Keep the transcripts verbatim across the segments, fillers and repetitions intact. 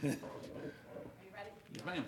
Yes, ma'am.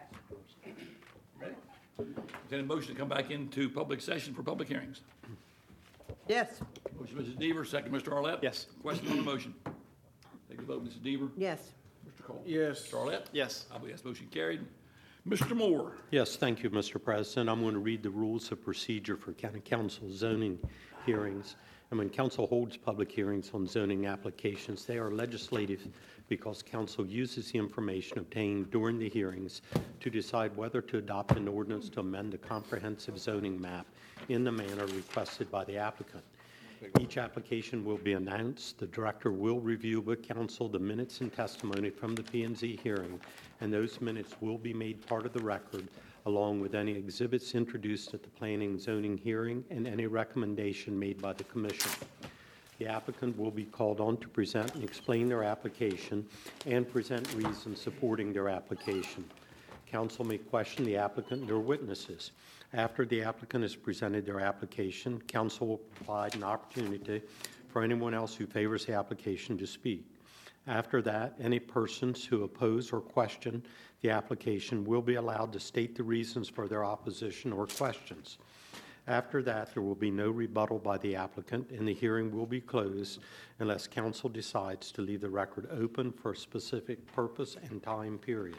Ready? Entertain a motion to come back into public session for public hearings. Yes. Motion, Missus Deaver, second, Mister Arlett. Yes. Question on the motion. Take the vote, Missus Deaver. Yes. Mister Cole. Yes. Mister Arlett. Yes. I vote yes, motion carried. Mister Moore. Yes, thank you, Mister President. I'm going to read the rules of procedure for County Council zoning hearings. And when council holds public hearings on zoning applications, they are legislative because council uses the information obtained during the hearings to decide whether to adopt an ordinance to amend the comprehensive zoning map in the manner requested by the applicant. Each application will be announced. The director will review with council the minutes and testimony from the P and Z hearing, and those minutes will be made part of the record, along with any exhibits introduced at the planning and zoning hearing and any recommendation made by the commission. The applicant will be called on to present and explain their application and present reasons supporting their application. Council may question the applicant and their witnesses. After the applicant has presented their application, council will provide an opportunity for anyone else who favors the application to speak. After that, any persons who oppose or question the application will be allowed to state the reasons for their opposition or questions. After that, there will be no rebuttal by the applicant, and the hearing will be closed unless council decides to leave the record open for a specific purpose and time period.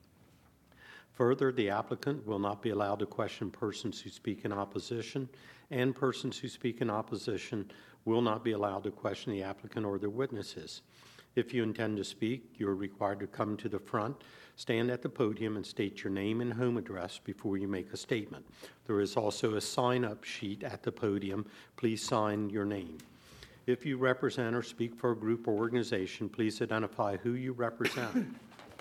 Further, the applicant will not be allowed to question persons who speak in opposition, and persons who speak in opposition will not be allowed to question the applicant or their witnesses. If you intend to speak, you are required to come to the front, stand at the podium, and state your name and home address before you make a statement. There is also a sign-up sheet at the podium. Please sign your name. If you represent or speak for a group or organization, please identify who you represent.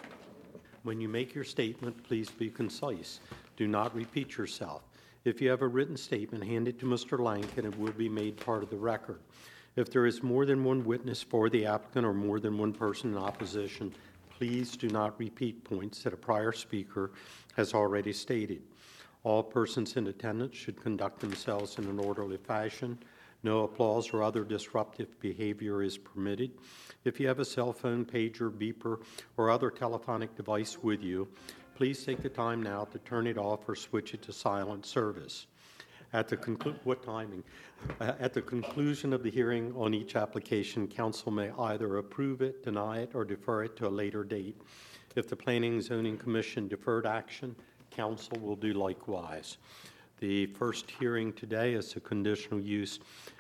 When you make your statement, please be concise. Do not repeat yourself. If you have a written statement, hand it to Mister Lank and it will be made part of the record. If there is more than one witness for the applicant or more than one person in opposition, please do not repeat points that a prior speaker has already stated. All persons in attendance should conduct themselves in an orderly fashion. No applause or other disruptive behavior is permitted. If you have a cell phone, pager, beeper, or other telephonic device with you, please take the time now to turn it off or switch it to silent service. At the conclu- what timing? Uh, at the conclusion of the hearing on each application, council may either approve it, deny it, or defer it to a later date. If the Planning and Zoning Commission deferred action, council will do likewise. The first hearing today is a conditional use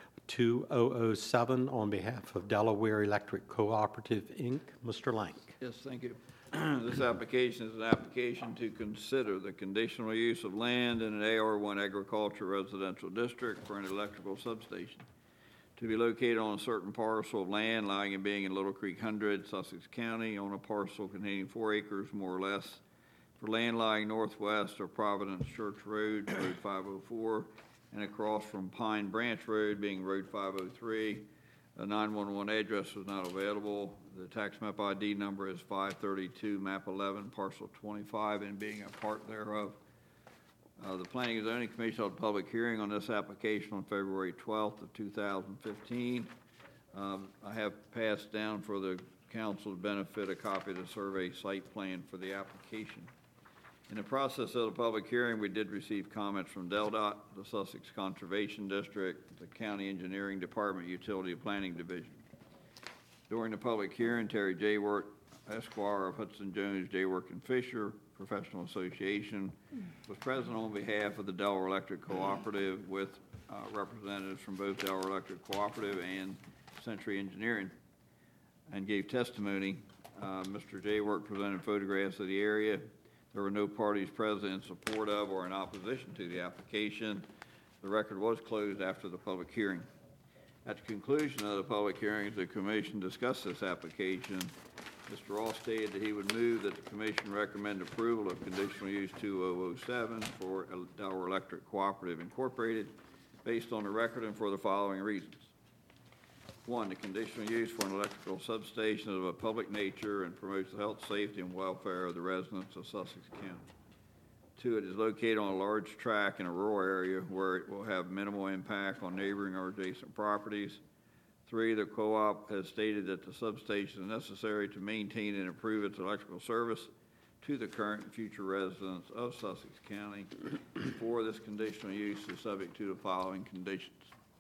two thousand seven on behalf of Delaware Electric Cooperative, Incorporated. Mister Lank. Yes, thank you. This application is an application to consider the conditional use of land in an A R one agriculture residential district for an electrical substation to be located on a certain parcel of land lying and being in Little Creek Hundred, Sussex County, on a parcel containing four acres more or less, for land lying northwest of Providence Church Road, Road five oh four, and across from Pine Branch Road, being Road five oh three. A nine one one address was not available. The tax map I D number is five thirty-two, map eleven, parcel twenty-five, and being a part thereof. Uh, the Planning and Zoning Commission held a public hearing on this application on February twelfth of two thousand fifteen. Um, I have passed down for the council's benefit a copy of the survey site plan for the application. In the process of the public hearing, we did receive comments from DelDOT, the Sussex Conservation District, the County Engineering Department, Utility Planning Division. During the public hearing, Terry Jayworth, Esquire of Hudson Jones, Jayworth and Fisher Professional Association, was present on behalf of the Delaware Electric Cooperative with uh, representatives from both Delaware Electric Cooperative and Century Engineering, and gave testimony. Uh, Mister Jayworth presented photographs of the area. There were no parties present in support of or in opposition to the application. The record was closed after the public hearing. At the conclusion of the public hearings, the commission discussed this application. Mister Ross stated that he would move that the commission recommend approval of conditional use two thousand seven for Delaware Electric Cooperative Incorporated based on the record and for the following reasons. One, the conditional use for an electrical substation is of a public nature and promotes the health, safety, and welfare of the residents of Sussex County. Two, it is located on a large tract in a rural area where it will have minimal impact on neighboring or adjacent properties. Three, the co-op has stated that the substation is necessary to maintain and improve its electrical service to the current and future residents of Sussex County. Four, this conditional use is subject to the following conditions.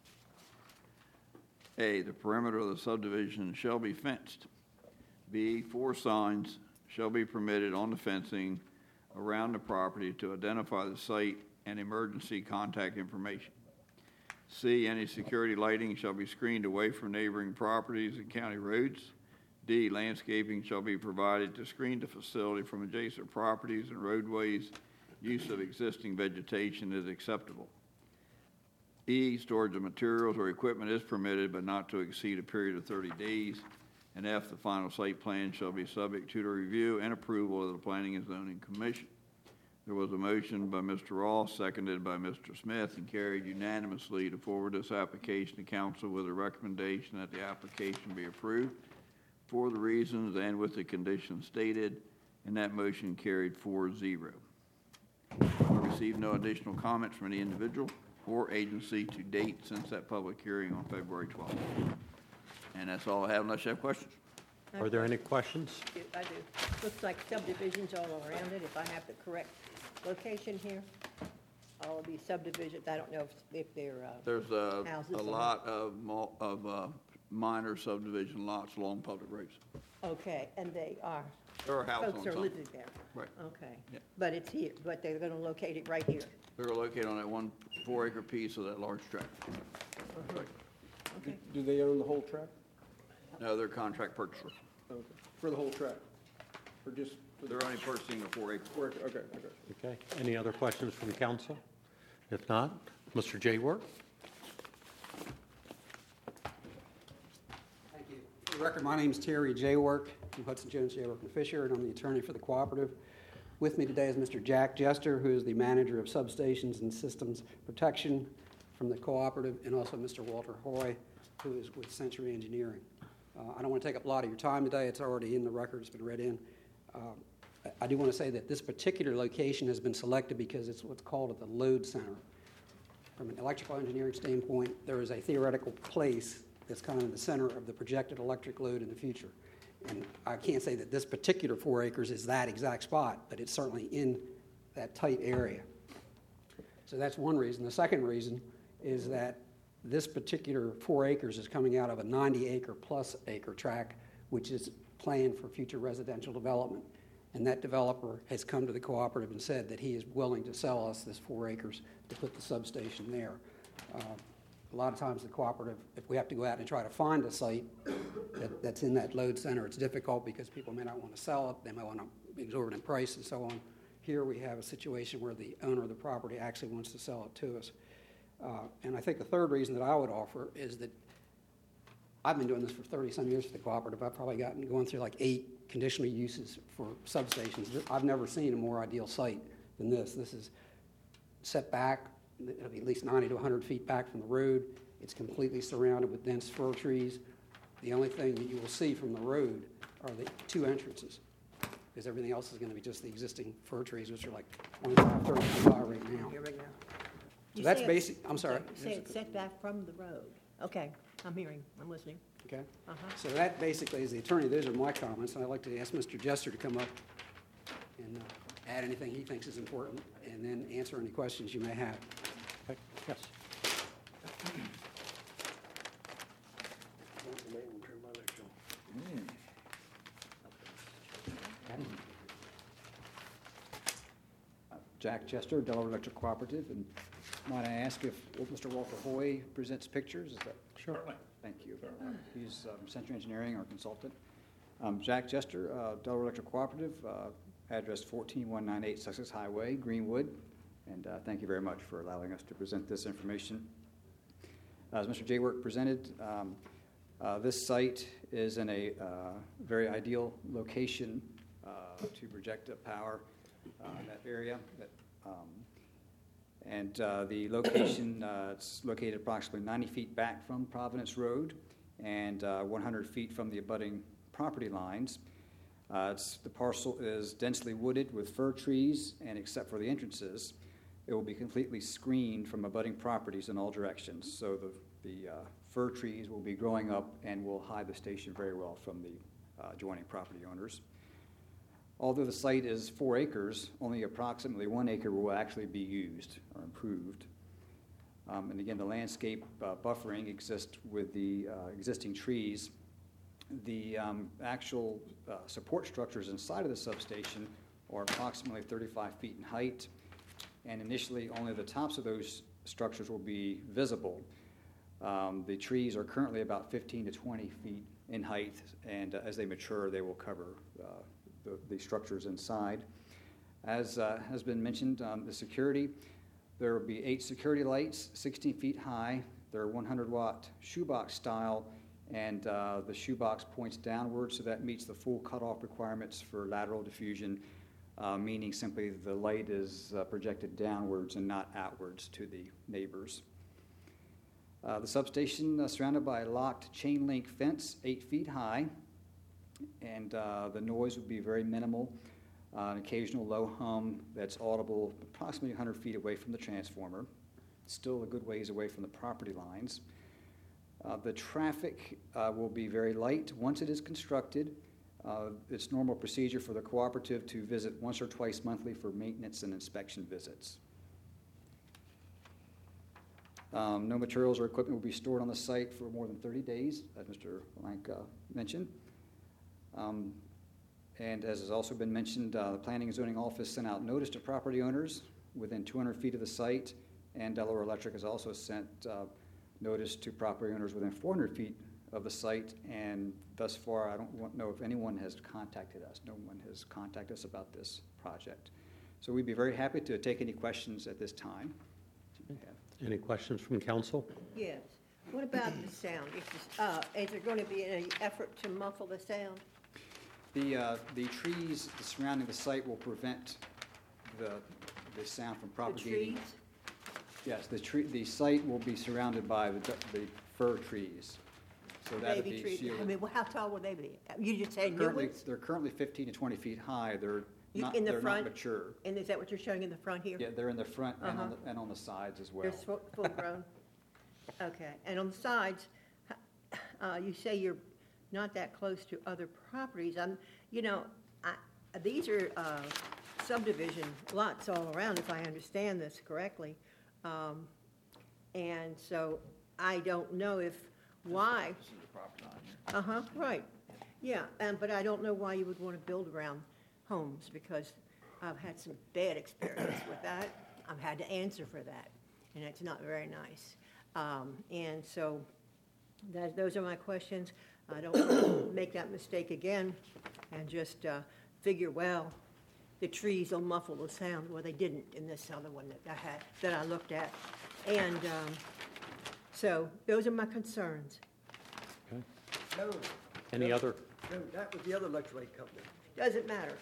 A, the perimeter of the subdivision shall be fenced. B, four signs shall be permitted on the fencing around the property to identify the site and emergency contact information. C, any security lighting shall be screened away from neighboring properties and county roads. D, landscaping shall be provided to screen the facility from adjacent properties and roadways. Use of existing vegetation is acceptable. E, storage of materials or equipment is permitted but not to exceed a period of thirty days. And F, the final site plan shall be subject to the review and approval of the Planning and Zoning Commission. There was a motion by Mister Ross, seconded by Mister Smith, and carried unanimously to forward this application to council with a recommendation that the application be approved for the reasons and with the conditions stated, and that motion carried four zero. I received no additional comments from any individual or agency to date since that public hearing on February twelfth. And that's all I have unless you have questions. Are there any questions? I do. Looks like subdivisions all around it, if I have the correct location here. All of these subdivisions, I don't know if, if they're, uh, There's a, houses a on lot of, mul- of uh, minor subdivision lots along public roads. okay, and they are, There are houses on folks are some. living there. Right. Okay. Yeah. But it's here, but they're gonna locate it right here. They're located on that one four-acre piece of that large tract. Okay. Do they own the whole tract? No, they're contract purchasers. Okay. For the whole tract? Or just for the They're only purchasing the four acres. four acre? Okay, okay. Okay. Any other questions from council? If not, Mister Jaywork? Thank you. For the record, my name is Terry Jaywork from Hudson Jones, Jaywork and Fisher, and I'm the attorney for the cooperative. With me today is Mister Jack Jester, who is the manager of substations and systems protection from the cooperative, and also Mister Walter Hoy, who is with Century Engineering. Uh, I don't want to take up a lot of your time today. It's already in the record. It's been read in. Um, I- I do want to say that this particular location has been selected because it's what's called at the load center. From an electrical engineering standpoint, there is a theoretical place that's kind of in the center of the projected electric load in the future. And I can't say that this particular four acres is that exact spot, but it's certainly in that tight area. So that's one reason. The second reason is that this particular four acres is coming out of a ninety acre plus acre tract, which is planned for future residential development. And that developer has come to the cooperative and said that he is willing to sell us this four acres to put the substation there. Uh, A lot of times the cooperative, if we have to go out and try to find a site that, that's in that load center, it's difficult because people may not want to sell it, they may want to be exorbitant price and so on. Here we have a situation where the owner of the property actually wants to sell it to us. Uh, and I think the third reason that I would offer is that I've been doing this for thirty-some years for the cooperative. I've probably gotten, going through like eight conditional uses for substations. I've never seen a more ideal site than this. This is set back. It'll be at least ninety to one hundred feet back from the road. It's completely surrounded with dense fir trees. The only thing that you will see from the road are the two entrances, because everything else is going to be just the existing fir trees, which are like twenty-five, thirty feet high right now. Here we go. So You that's say basic, it's- I'm sorry. You say it's set back from the road. Okay, I'm hearing, I'm listening. Okay? Uh-huh. So that basically is the attorney. Those are my comments, and I'd like to ask Mister Jester to come up and uh, add anything he thinks is important, and then answer any questions you may have. Okay. Yes. Jack Chester, Delaware Electric Cooperative, and might I ask if Mister Walter Hoy presents pictures? Is that? Sure. Thank you. He's um, Century Engineering, our consultant. Um, Jack Chester, uh, Delaware Electric Cooperative, uh, address fourteen one nine eight Sussex Highway, Greenwood, and uh, thank you very much for allowing us to present this information. As Mister Jaywork presented, um, uh, this site is in a uh, very ideal location uh, to project up power uh, in that area. That, um, and uh, the location, uh, it's located approximately ninety feet back from Providence Road and uh, one hundred feet from the abutting property lines. Uh, it's, the parcel is densely wooded with fir trees, and except for the entrances, it will be completely screened from abutting properties in all directions. So the, the uh, fir trees will be growing up and will hide the station very well from the uh, adjoining property owners. Although the site is four acres, only approximately one acre will actually be used or improved. Um, and again, the landscape uh, buffering exists with the uh, existing trees. The um, actual uh, support structures inside of the substation are approximately thirty-five feet in height, and initially only the tops of those structures will be visible. Um, the trees are currently about fifteen to twenty feet in height, and uh, as they mature, they will cover uh, the, the structures inside. As uh, has been mentioned, um, the security, there will be eight security lights, sixteen feet high. They're one hundred watt shoebox style, and uh, the shoebox points downward, so that meets the full cutoff requirements for lateral diffusion, uh, meaning simply the light is uh, projected downwards and not outwards to the neighbors. Uh, the substation is surrounded by a locked chain link fence, eight feet high, and uh, the noise would be very minimal. Uh, an occasional low hum that's audible approximately one hundred feet away from the transformer, still a good ways away from the property lines. Uh, the traffic uh, will be very light once it is constructed. Uh, it's normal procedure for the cooperative to visit once or twice monthly for maintenance and inspection visits. Um, no materials or equipment will be stored on the site for more than thirty days, as Mister Blank uh, mentioned. Um, and as has also been mentioned, uh, the Planning and Zoning Office sent out notice to property owners within two hundred feet of the site, and Delaware Electric has also sent uh, notice to property owners within four hundred feet of the site, and thus far I don't want, know if anyone has contacted us. No one has contacted us about this project. So we'd be very happy to take any questions at this time. Any questions from council? Yes. What about the sound? Is, this, uh, is there going to be any effort to muffle the sound? The, uh, the trees surrounding the site will prevent the, the sound from The propagating. trees? Yes, the tree, the site will be surrounded by the, the fir trees. So that'd Baby be trees? I shielded. mean, well, how tall will they be? You just said new Currently, ones? they're currently fifteen to twenty feet high. They're You- not, in the they're front? not mature. And is that what you're showing in the front here? Yeah, they're in the front and on Uh-huh. the, and on the sides as well. They're full, full grown? Okay. And on the sides, h- uh, you say you're not that close to other properties. I'm, you know, I, these are, uh, subdivision lots all around, if I understand this correctly. Um, and so I don't know if, why. This is the property line here. Uh-huh, right. Yeah, um, but I don't know why you would want to build around homes, because I've had some bad experience with that. I've had to answer for that, and it's not very nice. Um, and so that, those are my questions. I don't want to make that mistake again and just uh, figure, well, the trees will muffle the sound. Well, they didn't in this other one that I had, that I looked at. And um, so those are my concerns. No, Any other? no, that was the other electric company. Doesn't matter.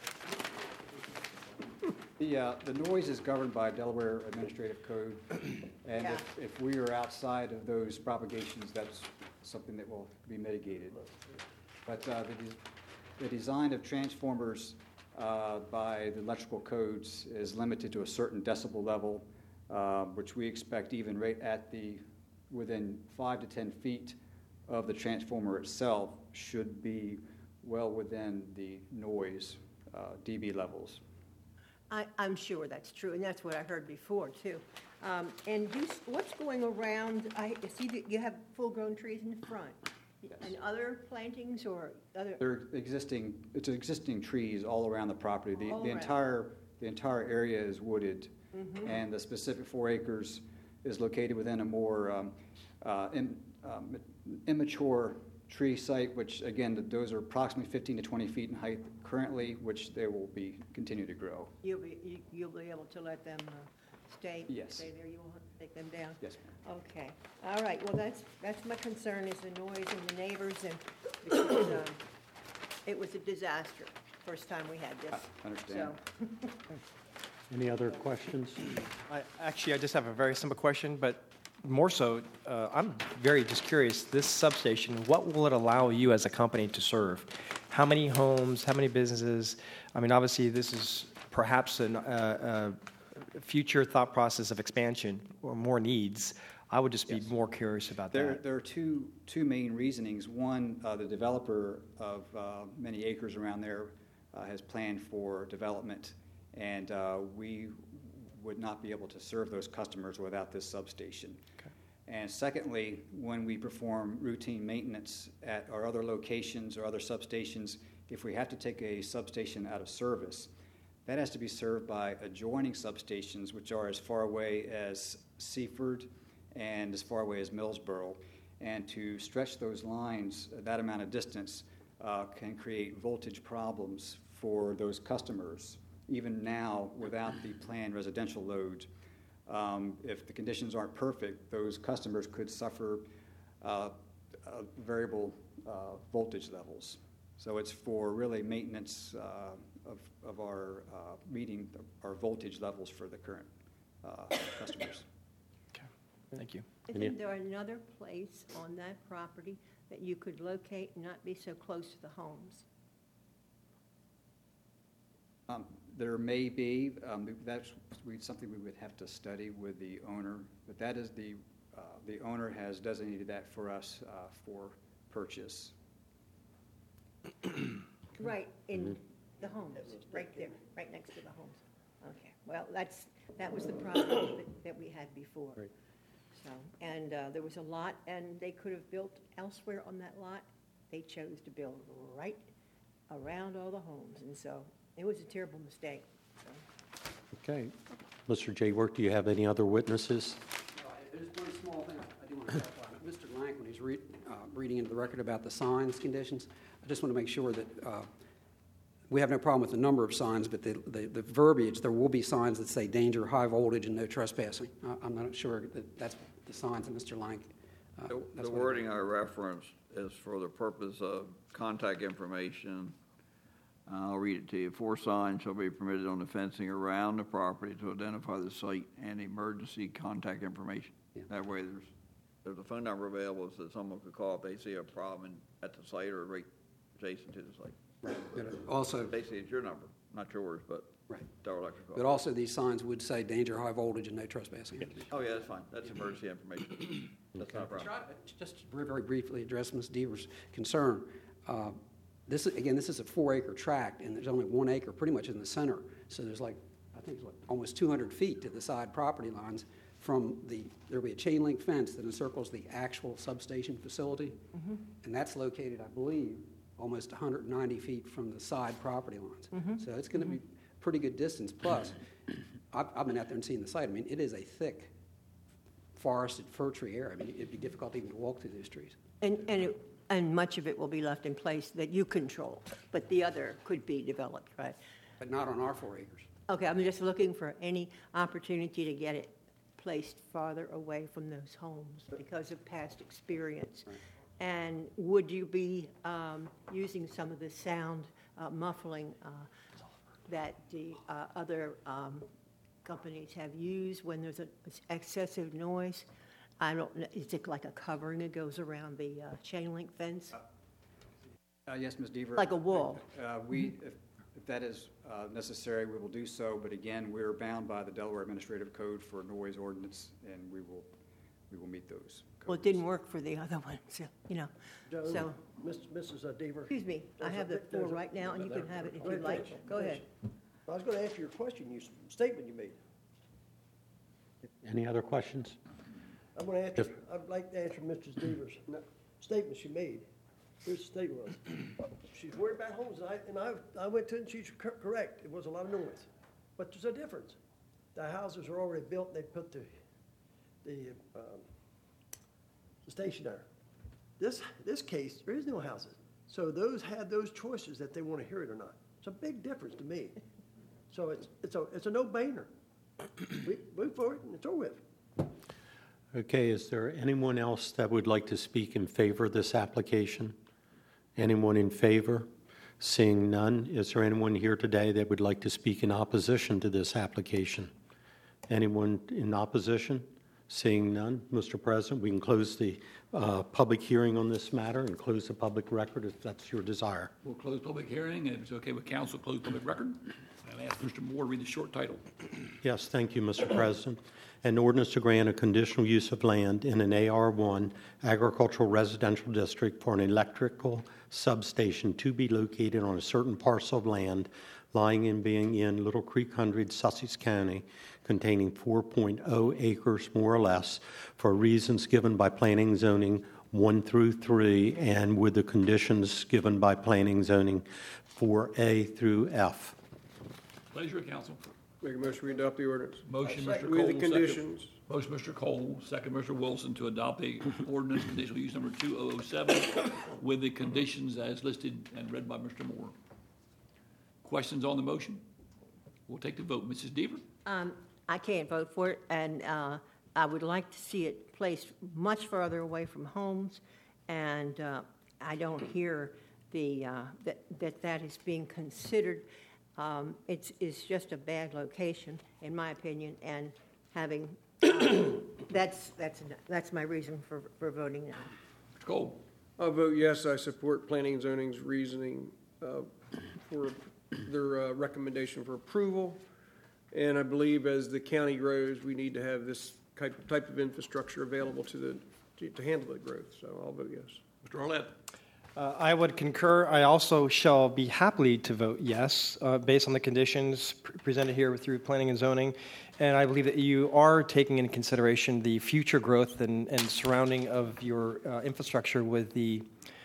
The, uh, the noise is governed by Delaware Administrative Code, and Yeah. if, if we are outside of those propagations, that's something that will be mitigated. But uh, the, des- the design of transformers uh, by the electrical codes is limited to a certain decibel level, uh, which we expect even right at the, within five to ten feet of the transformer itself should be well within the noise uh, dB levels. I, I'm sure that's true, and that's what I heard before, too. Um, And you, s- what's going around, I see that you have full-grown trees in the front. Yes. And other plantings or other, There are existing, it's existing trees all around the property. The, All the around. entire, the entire area is wooded, and the specific four acres is located within a more um, uh, im- um, immature tree site, which, again, th- those are approximately fifteen to twenty feet in height currently, which they will be, continue to grow. you'll be, you- you'll be able to let them uh, stay? Yes. Stay there, you won't take them down? Yes, ma'am. Okay, all right, well, that's, that's my concern, is the noise and the neighbors, and because um, it was a disaster, first time we had this. I understand. So, Any other questions? I, actually, I just have a very simple question, but more so, uh, I'm very just curious, this substation, what will it allow you as a company to serve? How many homes, how many businesses? I mean, obviously, this is perhaps a uh, uh, future thought process of expansion or more needs. I would just be Yes. more curious about There, that. there are two, two main reasonings. One, uh, the developer of uh, many acres around there uh, has planned for development, and uh, we would not be able to serve those customers without this substation. Okay. And secondly, when we perform routine maintenance at our other locations or other substations, if we have to take a substation out of service, that has to be served by adjoining substations, which are as far away as Seaford and as far away as Millsboro. And to stretch those lines that amount of distance uh, can create voltage problems for those customers, even now without the planned residential load. Um, if the conditions aren't perfect, those customers could suffer uh, uh, variable uh, voltage levels. So it's for really maintenance uh, of, of our uh, meeting our voltage levels for the current uh, customers. Okay. Thank you. Any- Isn't there another place on that property that you could locate and not be so close to the homes? Um, There may be, um, that's we- something we would have to study with the owner, but that is the, uh, the owner has designated that for us uh, for purchase. Right, in the homes, right there, right next to the homes. Okay, well, that's, that was the problem that, that we had before. Right. So, and uh, there was a lot, and they could have built elsewhere on that lot. They chose to build right around all the homes, and so it was a terrible mistake. So. Okay. Mister J. Work, do you have any other witnesses? Uh, There's one small thing I do want to clarify. Mister Lank, when he's read, uh, reading into the record about the signs conditions, I just want to make sure that uh, we have no problem with the number of signs, but the, the, the verbiage, there will be signs that say danger, high voltage, and no trespassing. I, I'm not sure that that's the signs that Mister Lank. Uh, The that's the what- wording I referenced is for the purpose of contact information. I'll read it to you. Four signs shall be permitted on the fencing around the property to identify the site and emergency contact information. Yeah. That way, there's, there's a phone number available so that someone could call if they see a problem at the site or right adjacent to the site. Right. But also, Basically, it's your number, not yours, but right. Delaware Electric. But also, these signs would say danger, high voltage, and no trespassing. Oh, yeah, that's fine. That's emergency information. That's not a problem. Just to very very briefly address Miz Deaver's concern. Uh, This, is- again, this is a four-acre tract, and there's only one acre pretty much in the center. So there's like, I think it's like almost two hundred feet to the side property lines from the, there'll be a chain link fence that encircles the actual substation facility. And that's located, I believe, almost one hundred ninety feet from the side property lines. So it's going to be pretty good distance. Plus, I've, I've been out there and seen the site. I mean, it is a thick forested fir tree area. I mean, it'd be difficult even to walk through those trees. And, and, it, and much of it will be left in place that you control, but the other could be developed, right? But not on our four acres. Okay, I'm just looking for any opportunity to get it placed farther away from those homes because of past experience. Right. And would you be um, using some of the sound uh, muffling uh, that the uh, other um, companies have used when there's an excessive noise? I don't know, is it like a covering that goes around the uh, chain link fence? Uh, Yes, Miz Deaver. Like a wall. Uh, We, if if that is uh, necessary, we will do so, but again, we're bound by the Delaware Administrative Code for noise ordinance, and we will, we will meet those codes. Well, it didn't work for the other one, so, you know, Joe, so, Miss- Missus Deaver. excuse me, I There's a have the bit- floor there's a- right now, and you can have it if Wait, you'd like. finish, Go ahead. finish. I was going to answer your question, you, statement you made. Any other questions? I'm going to answer, I'd like to answer Missus Deaver's no- statement she made. Here's the statement was, she's worried about homes, and I, and I, I went to it, and she's cor- correct, it was a lot of noise. But there's a difference. The houses are already built, and they put the, the, um, the station there. This, this case, there is no houses. So those have those choices that they want to hear it or not. It's a big difference to me. So it's, it's a, it's a no-brainer. We, move forward, and it's over with. Okay, is there anyone else that would like to speak in favor of this application? Anyone in favor? Seeing none, is there anyone here today that would like to speak in opposition to this application? Anyone in opposition? Seeing none, Mister President, we can close the uh, public hearing on this matter and close the public record if that's your desire. We'll close public hearing, and if it's okay with council, close public record. And I ask Mister Moore to read the short title. Yes, thank you, Mister President. An ordinance to grant a conditional use of land in an A R one agricultural residential district for an electrical substation to be located on a certain parcel of land lying and being in Little Creek Hundred, Sussex County, containing four point oh acres more or less, for reasons given by planning and zoning one through three, and with the conditions given by planning and zoning four A through F. Pleasure of council. Make a motion, we adopt the ordinance. Motion, Second. Mister Cole. With the second- conditions. Motion, Mister Cole, second, Mister Wilson, to adopt the ordinance conditional use number two oh oh seven with the conditions as listed and read by Mister Moore. Questions on the motion? We'll take the vote. Missus Deaver? Um, I can't vote for it, and uh, I would like to see it placed much further away from homes, and uh, I don't hear the, uh, that, that that is being considered. Um, It's, it's just a bad location, in my opinion, and having, uh, that's, that's, that's my reason for, for voting no. Mister Cole? I'll vote yes. I support planning and zoning's reasoning uh, for their uh, recommendation for approval. And I believe as the county grows, we need to have this type, type of infrastructure available to the, to, to handle the growth. So I'll vote yes. Mister Arlett? Uh, I would concur. I also shall be happy to vote yes, uh, based on the conditions pr- presented here through planning and zoning. And I believe that you are taking into consideration the future growth and, and surrounding of your uh, infrastructure with the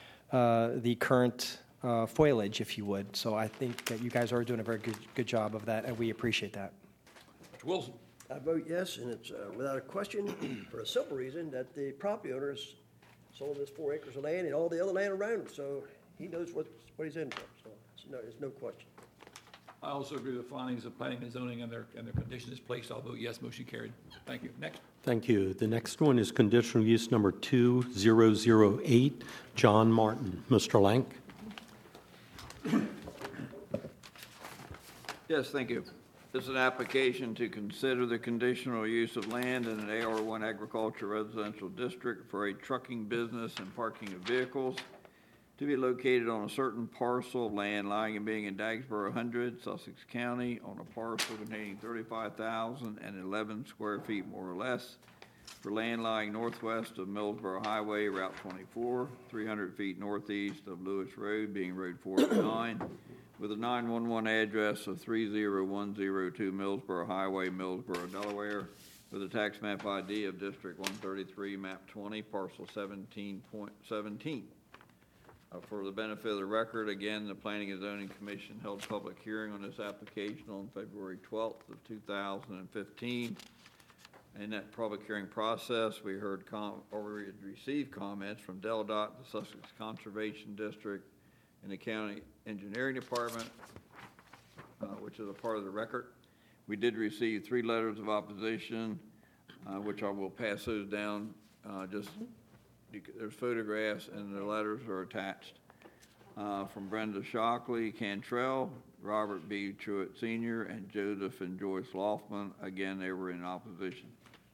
uh, the current uh, foliage, if you would. So I think that you guys are doing a very good, good job of that, and we appreciate that. Mister Wilson? I vote yes, and it's uh, without a question, for a simple reason, that the property owners sold this four acres of land and all the other land around him, so he knows what, what he's in for, so it's no, there's no question. I also agree with the findings of planning and zoning and their, and their conditions as placed. I'll vote yes. Motion carried. Thank you. Next. Thank you. The next one is conditional use number two thousand eight, John Martin. Mister Lank? Yes, thank you. This is an application to consider the conditional use of land in an A R one agriculture residential district for a trucking business and parking of vehicles to be located on a certain parcel of land lying and being in Dagsboro Hundred, Sussex County, on a parcel containing thirty-five thousand eleven square feet more or less, for land lying northwest of Millsboro Highway, Route twenty-four, three hundred feet northeast of Lewis Road, being Road forty-nine, with a nine one one address of three oh one oh two Millsboro Highway, Millsboro, Delaware, with a tax map I D of District one thirty-three, map twenty, parcel seventeen point seventeen. Uh, For the benefit of the record, again, the Planning and Zoning Commission held public hearing on this application on February twelfth of two thousand fifteen. In that public hearing process, we heard com- or we had received comments from Del Dot, the Sussex Conservation District, and the County Engineering Department, uh, which is a part of the record. We did receive three letters of opposition, uh, which I will pass those down. Uh, just you c- there's photographs and the letters are attached. Uh, from Brenda Shockley, Cantrell, Robert B. Truitt Senior, and Joseph and Joyce Loftman. Again, they were in opposition.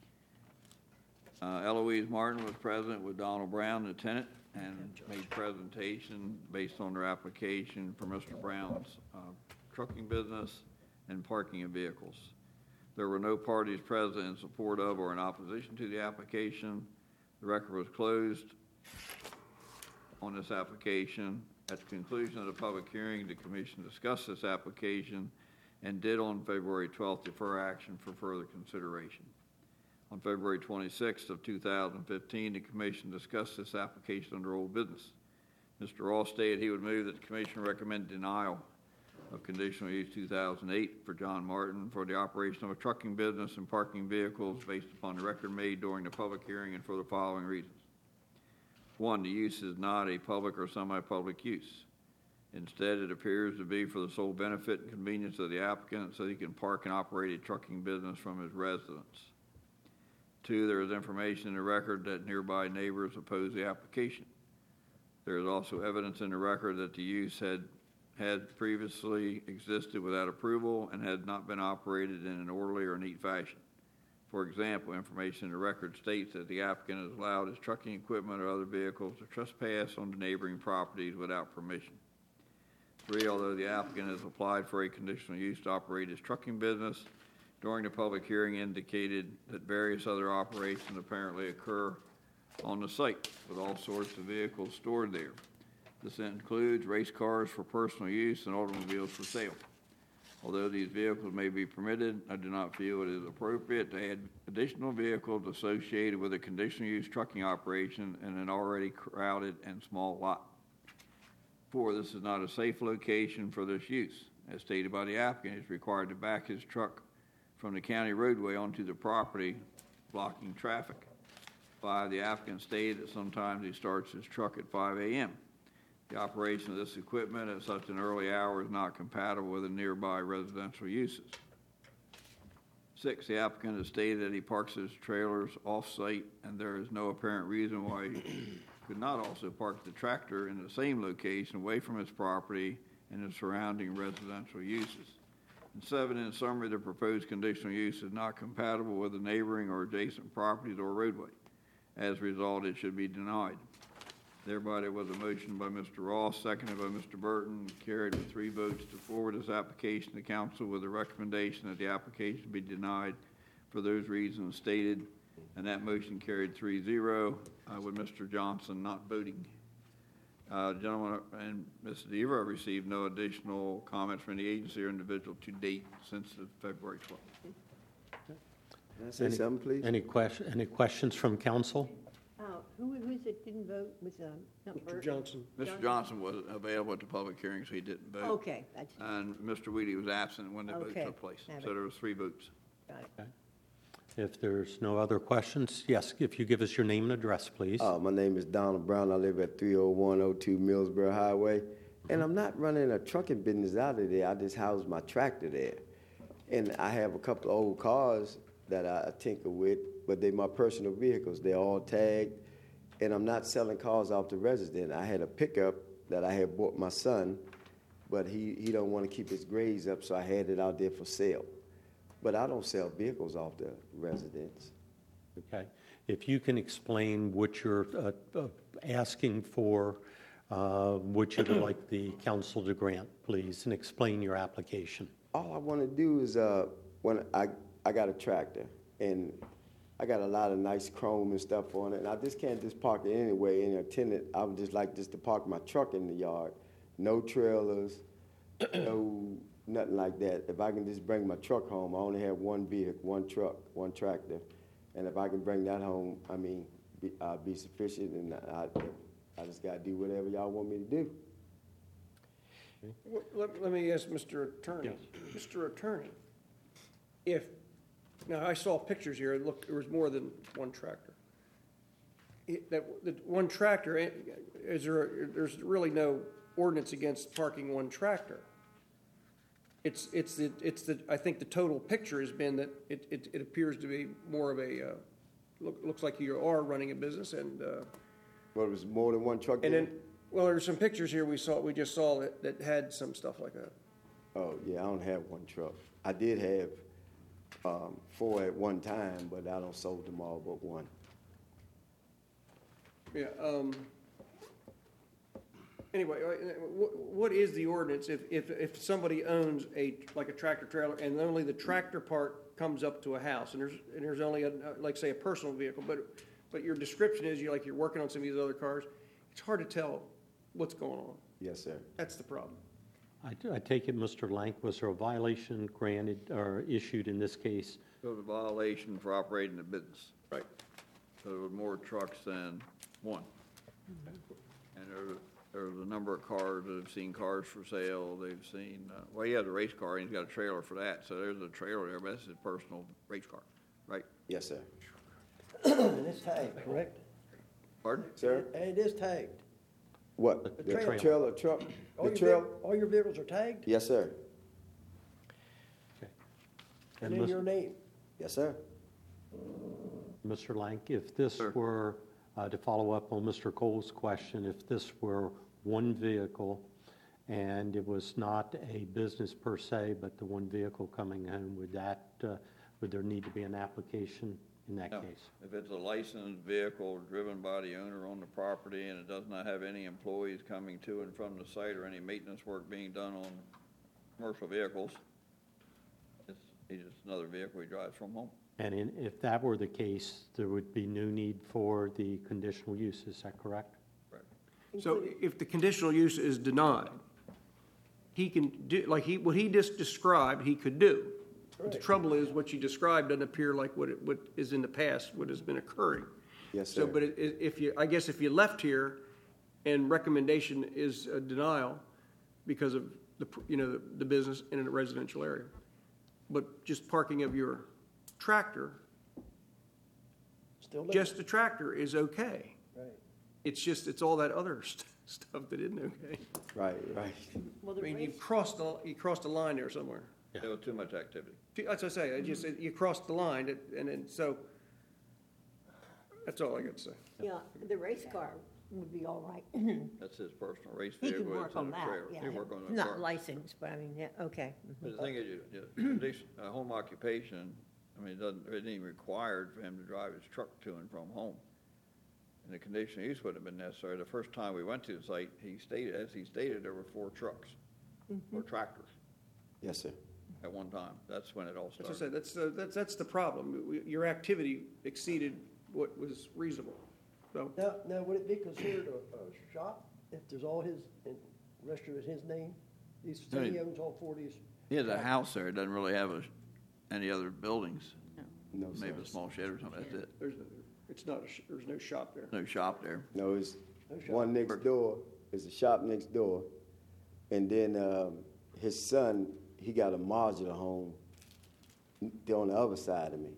Uh, Eloise Martin was present with Donald Brown, the tenant, and made presentation based on their application for Mister Brown's uh, trucking business and parking of vehicles. There were no parties present in support of or in opposition to the application. The record was closed on this application. At the conclusion of the public hearing, the commission discussed this application and did on February twelfth defer action for further consideration. On February twenty-sixth of two thousand fifteen, the commission discussed this application under old business. Mister Ross stated he would move that the commission recommend denial of conditional use two thousand eight for John Martin for the operation of a trucking business and parking vehicles based upon the record made during the public hearing and for the following reasons. One, the use is not a public or semi-public use. Instead, it appears to be for the sole benefit and convenience of the applicant so he can park and operate a trucking business from his residence. Two, there is information in the record that nearby neighbors oppose the application. There is also evidence in the record that the use had, had previously existed without approval and had not been operated in an orderly or neat fashion. For example, information in the record states that the applicant has allowed his trucking equipment or other vehicles to trespass on the neighboring properties without permission. Three, although the applicant has applied for a conditional use to operate his trucking business, during the public hearing indicated that various other operations apparently occur on the site with all sorts of vehicles stored there. This includes race cars for personal use and automobiles for sale. Although these vehicles may be permitted, I do not feel it is appropriate to add additional vehicles associated with a conditional use trucking operation in an already crowded and small lot. Four, this is not a safe location for this use. As stated by the applicant, he is required to back his truck from the county roadway onto the property, blocking traffic. Five, the applicant stated that sometimes he starts his truck at five a.m. The operation of this equipment at such an early hour is not compatible with the nearby residential uses. Six, the applicant has stated that he parks his trailers off-site, and there is no apparent reason why he could not also park the tractor in the same location away from his property and the surrounding residential uses. And seven, in summary, the proposed conditional use is not compatible with the neighboring or adjacent properties or roadway. As a result, it should be denied. Thereby, there was a motion by Mister Ross, seconded by Mister Burton, carried with three votes to forward this application to council with a recommendation that the application be denied for those reasons stated, and that motion carried three zero, uh, with Mister Johnson not voting. Uh, gentlemen and Mister Deaver have received no additional comments from any agency or individual to date since the February twelfth. Can I say Any- something, please? Any question, any questions from council? Uh, Who who is it didn't vote? Was, um, not Mister Bert? Johnson. Mister Johnson was available at the public hearing, so he didn't vote. Okay, that's, And Mister Weedy was absent when the vote Okay. took place. Have So it. there was three votes. got it. If there's no other questions, yes, if you give us your name and address, please. Uh, my name is Donald Brown. I live at three oh one oh two Millsboro Highway. And I'm not running a trucking business out of there. I just house my tractor there. And I have a couple of old cars that I tinker with, but they're my personal vehicles. They're all tagged. And I'm not selling cars off the resident. I had a pickup that I had bought my son, but he, he don't want to keep his grades up, so I had it out there for sale. But I don't sell vehicles off the residents. Okay. If you can explain what you're uh, uh, asking for, uh, what you'd like the council to grant, please, and explain your application. All I want to do is, uh, when I, I got a tractor, and I got a lot of nice chrome and stuff on it, and I just can't just park it anyway in a tenant. I would just like just to park my truck in the yard. No trailers, no nothing like that. If I can just bring my truck home, I only have one vehicle, one truck, one tractor. And if I can bring that home, I mean, be, I'll be sufficient, and I, I just got to do whatever y'all want me to do. Well, Let, let me ask Mister Attorney. Mister Attorney, if, now I saw pictures here, it looked, there was more than one tractor. It- That, the one tractor, eh, is there, there's really no ordinance against parking one tractor. It's, it's the, it's the, I think the total picture has been that it, it, it appears to be more of a, uh, look, looks like you are running a business and, uh, Well, it was more than one truck and there? then, well, there's some pictures here we saw, we just saw that, that had some stuff like that. Oh, yeah, I don't have one truck. I did have um, four at one time, but I don't sold them all but one. Yeah, um, anyway, uh, what, what is the ordinance if, if, if somebody owns a, like a tractor trailer and only the tractor part comes up to a house and there's, and there's only a, like say a personal vehicle, but, but your description is you like you're working on some of these other cars, it's hard to tell what's going on. Yes, sir. That's the problem. I, I take it, Mister Lank, was there a violation granted or issued in this case? It was a violation for operating the business. Right. So there were more trucks than one. And there, there was a number of cars that have seen cars for sale. They've seen, uh, well, he has a race car and he's got a trailer for that. So there's a trailer there, but that's his personal race car, right? Yes, sir. And it's tagged, correct? Pardon? Sir? And it is tagged. What? The The trailer. trailer truck? All The your, trailer? vehi- all your vehicles are tagged Yes, sir. Okay. and And in Mis- your name. Yes, sir. Mister Lank, if this Sir. were, uh, to follow up on Mister Cole's question, if this were one vehicle and it was not a business per se, but the one vehicle coming home, would that, uh, would there need to be an application in that No. case. If it's a licensed vehicle driven by the owner on the property and it does not have any employees coming to and from the site or any maintenance work being done on commercial vehicles, it's, it's just another vehicle he drives from home. And in, if that were the case, there would be no need for the conditional use, is that correct? So if the conditional use is denied, he can do, like he, what he just described, he could do. But the trouble is, what you described doesn't appear like what it, what is in the past, what has been occurring. Yes, So, sir. but it- it- if you, I guess if you left here and recommendation is a denial because of the, you know, the, the business in a residential area, but just parking of your tractor, Still legal. just the tractor is okay. Right. It's just, it's all that other st- stuff that isn't okay. Right, right. Well, I the mean, you race, crossed the, you crossed the line there somewhere. There was too much activity. That's what I say, I just, you crossed the line, it- and then, so, that's all I got to say. yeah, the race car would be all right. That's his personal race He vehicle. can work It's in on a that, trailer. yeah. He work on the Not car. licensed, but I mean, yeah, okay. But the thing is, you, you, condition, a home occupation, I mean, it doesn't, it ain't required for him to drive his truck to and from home. And the conditional use wouldn't have been necessary. The first time we went to the site, he stated, as he stated, there were four trucks or tractors Yes, sir. at one time. That's when it all That's what I started. said, that's, uh, that's, that's the problem. We- Your activity exceeded what was reasonable. So, Now, now, would it be considered a, a shop if there's all his, and rest of it his name? He's, say he owns all four of these. He has a house there. It doesn't really have a, any other buildings. No, sir. Maybe a small shed or something. That's it. there's, it's not, a sh- there's no shop there. No shop there. No, it's No shop. one next door, it's a shop next door. And then, um, his son, he got a modular home on the other side of me.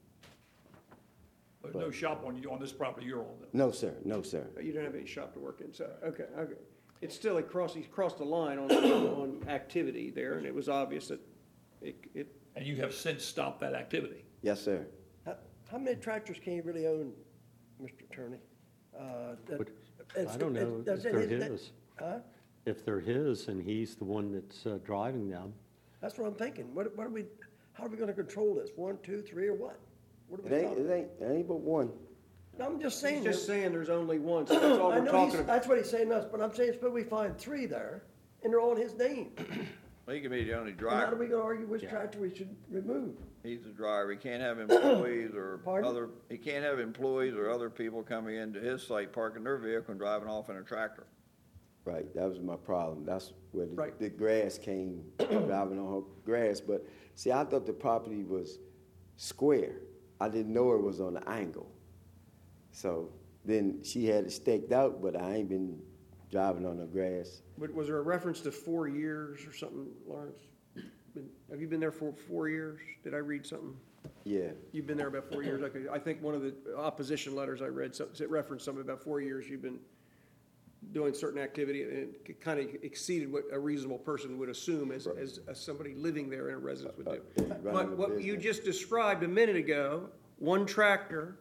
There's no shop on, you on this property you're on, though. No, sir, no, sir. You don't have any shop to work in, so, okay, okay. It's still, he crossed, he crossed the line on, on activity there, and it was obvious that it, it, And you have since stopped that activity. Yes, sir. How, how many tractors can you really own, Mister Attorney? Uh, that- But it's- I don't know it's- if does they're it- that- his. Huh? If they're his and he's the one that's uh, driving them, That's what I'm thinking. What, what are we, how are we gonna control this? One, two, three, or what? What are It we ain't, talking? it ain't, it ain't but one. No, I'm just he's saying. just that- saying there's only one, so that's all I we're know talking he's, about. that's what he's saying to us, but I'm saying, suppose we find three there, and they're all in his name. Well, he can be the only And how are driver. we gonna argue which tractor we should remove? He's the driver. He can't have employees or Pardon? other, he can't have employees or other people coming into his site, parking their vehicle and driving off in a tractor. Right, that was my problem. That's where the, Right. the grass came, driving on her grass. But see, I thought the property was square. I didn't know it was on an angle. So then she had it staked out, but I ain't been driving on the grass. But was there a reference to four years or something, Lawrence? Been- Have you been there for four years? Did I read something? Yeah, You've been there about four years. Okay, I think one of the opposition letters I read, so- it referenced something about four years you've been doing certain activity, and it kind of exceeded what a reasonable person would assume as, as, as somebody living there in a residence would do. yeah, running But a what you business. just described a minute ago, one tractor,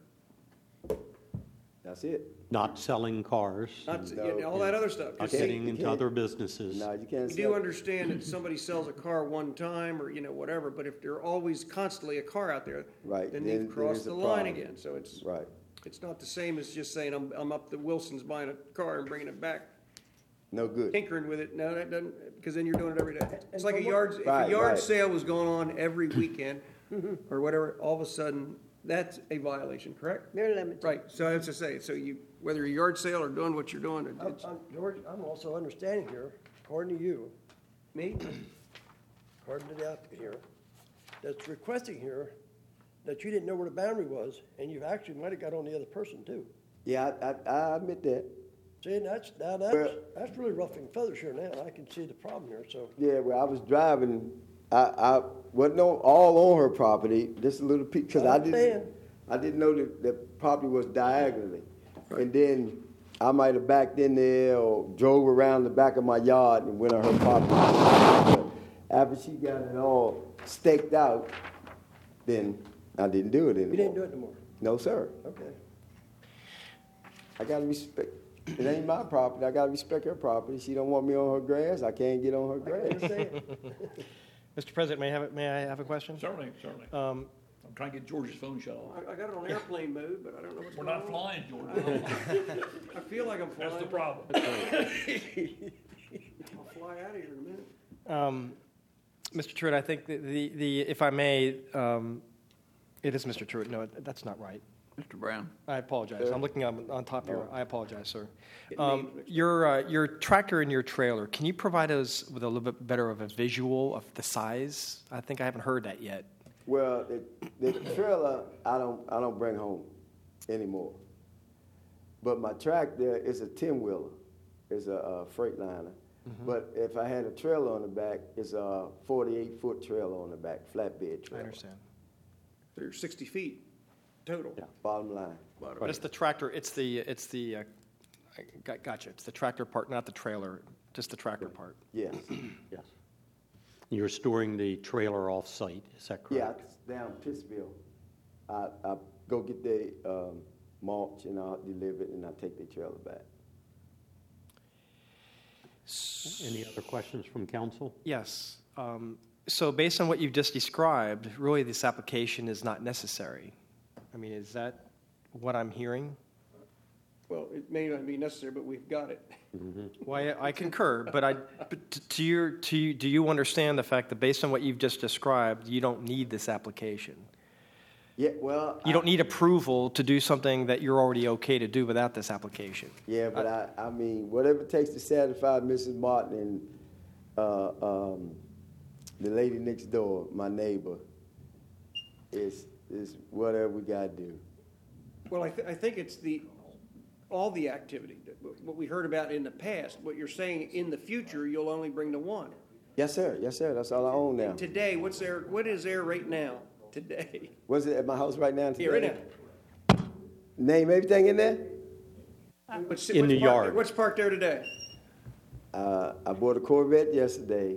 that's it. not selling cars, not, No. yeah, all that other stuff. not Just- getting you into can't- other businesses. No, you can't We do sell. understand that somebody sells a car one time or, you know, whatever, but if there always constantly a car out there, Right, then then- you've then crossed there's the a line problem. again. So it's, Right. it's not the same as just saying, I'm, I'm up to Wilson's buying a car and bringing it back, No good. tinkering with it. No, that doesn't, because then you're doing it every day. It's And like a from what- yard, if a Right, yard right. sale was going on every weekend or whatever, all of a sudden, that's a violation, correct? They're limited. Right, so that's to say, so you, whether a yard sale or doing what you're doing, it- I'm, it's, I'm, George, I'm also understanding here, according to you, me, according to the applicant here, that's requesting here that you didn't know where the boundary was, and you actually might have got on the other person too. Yeah, I, I, I admit that. See, and that's, now that's, Well- that's really ruffling feathers here now. I can see the problem here, so. Yeah, well, I was driving, I, I wasn't on, all on her property, just a little piece, because I I didn't, understand. I didn't know that the property was diagonally. And then I might have backed in there or drove around the back of my yard and went on her property. But after she got it all staked out, then I didn't do it anymore. You didn't do it no more. No, sir. Okay. I gotta respect, it ain't my property, I gotta respect her property. She don't want me on her grass, I can't get on her I grass. understand. Mister President, may I have, may I have a question? Certainly, certainly. Um, I'm trying to get George's phone shut off. I, I got it on airplane mode, but I don't know what's We're going not on. flying, George. I feel like I'm flying. That's the problem. I'll fly out of here in a minute. Um, Mister Truitt, I think the, the, the if I may, um, it is Mister Truitt. No, that's not right. Mister Brown? I apologize. I'm looking on, on top here. I apologize, sir. Get Um, names mixed up. your, uh, your tractor and your trailer, can you provide us with a little bit better of a visual of the size? I think I haven't heard that yet. Well, the, the trailer, I don't, I don't bring home anymore. But my tractor is a ten-wheeler. It's a, uh Freightliner. But if I had a trailer on the back, it's a forty-eight foot trailer on the back, flatbed I trailer. understand. They're sixty feet total. Yeah, bottom line. But it's the tractor, it's the, it's the, uh, I got- gotcha, it's the tractor part, not the trailer, just the tractor part. Yes, Yes. You're storing the trailer off-site, is that yeah, correct? it's down Pittsville. I, I go get the, um, mulch and I'll deliver it and I take the trailer back. Any other questions from council? Yes. Um, So based on what you've just described, really this application is not necessary. I mean, is that what I'm hearing? Well, it may not be necessary, but we've got it. Well, I I concur, but I, but t- to your, to, you- do you understand the fact that based on what you've just described, you don't need this application? Yeah, well. You don't need approval to do something that you're already okay to do without this application? Yeah, but I, I mean, whatever it takes to satisfy Missus Martin and, uh, um, the lady next door, my neighbor, is, is whatever we gotta do. Well, I, th- I think it's the, all the activity, that w- what we heard about in the past. What you're saying, in the future, you'll only bring the one. Yes, sir, yes, sir, that's all I own now. Today, what's there, what is there right now, today? What's it at my house right now today? Here, right now. Name everything in there? What's- In what's the parked- yard. What's parked there today? Uh, I bought a Corvette yesterday.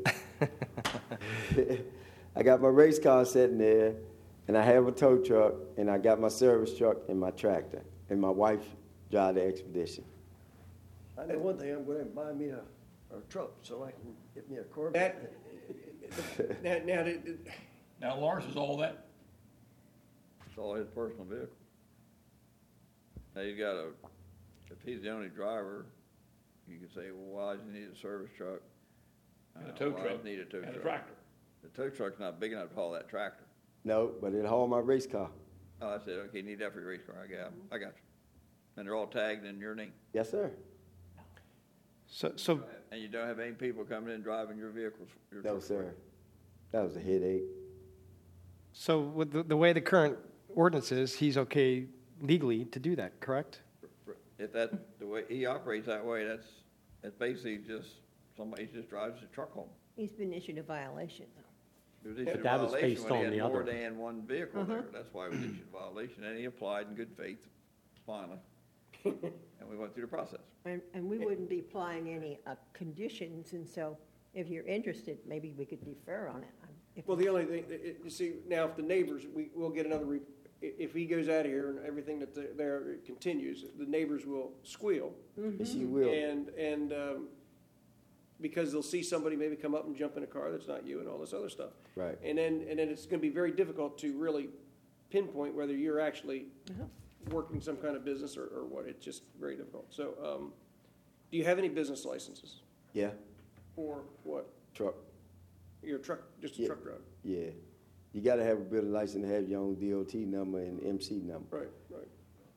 I got my race car sitting there, and I have a tow truck, and I got my service truck and my tractor, and my wife drive the Expedition. I know one thing, I'm going to buy me a, a truck so I can get me a Corvette. That, now, now, the- Now Lawrence is all that, It's all his personal vehicle. Now, you got a, if he's the only driver, you could say, well, why does he need a service truck? and a Uh, tow why truck, does he need a tow and a truck? tractor. The tow truck's not big enough to haul that tractor. No, but it'll haul my race car. Oh, I said, okay, you need that for your race car, I got, I got you. And they're all tagged in your name. Yes, sir. So, so, And you don't have any people coming in driving your vehicles? your No, truck? sir. That was a headache. so with the, the way the current ordinance is, he's okay legally to do that, correct? If that, the way he operates that way, that's, that's basically just, somebody just drives the truck home. He's been issued a violation, though. He was issued a But that was violation based when he on had the more other- than one vehicle there. That's why he was issued a violation, and he applied in good faith, finally. And we went through the process. And, and we wouldn't be applying any uh, conditions, and so if you're interested, maybe we could defer on it. Um, if- well, the only thing, it- it- you see, now, if the neighbors, we, we'll get another, re- i- if he goes out of here and everything that the- there continues, the neighbors will squeal. And she will. And, and, um, because they'll see somebody maybe come up and jump in a car that's not you and all this other stuff. Right. And then, and then it's gonna be very difficult to really pinpoint whether you're actually Uh-huh. working some kind of business or, or what. It's just very difficult. So, um, do you have any business licenses? Yeah, Or what? truck. Your truck, just a Yeah. truck driver? Yeah. You gotta have a building license to have your own D O T number and M C number. Right, right.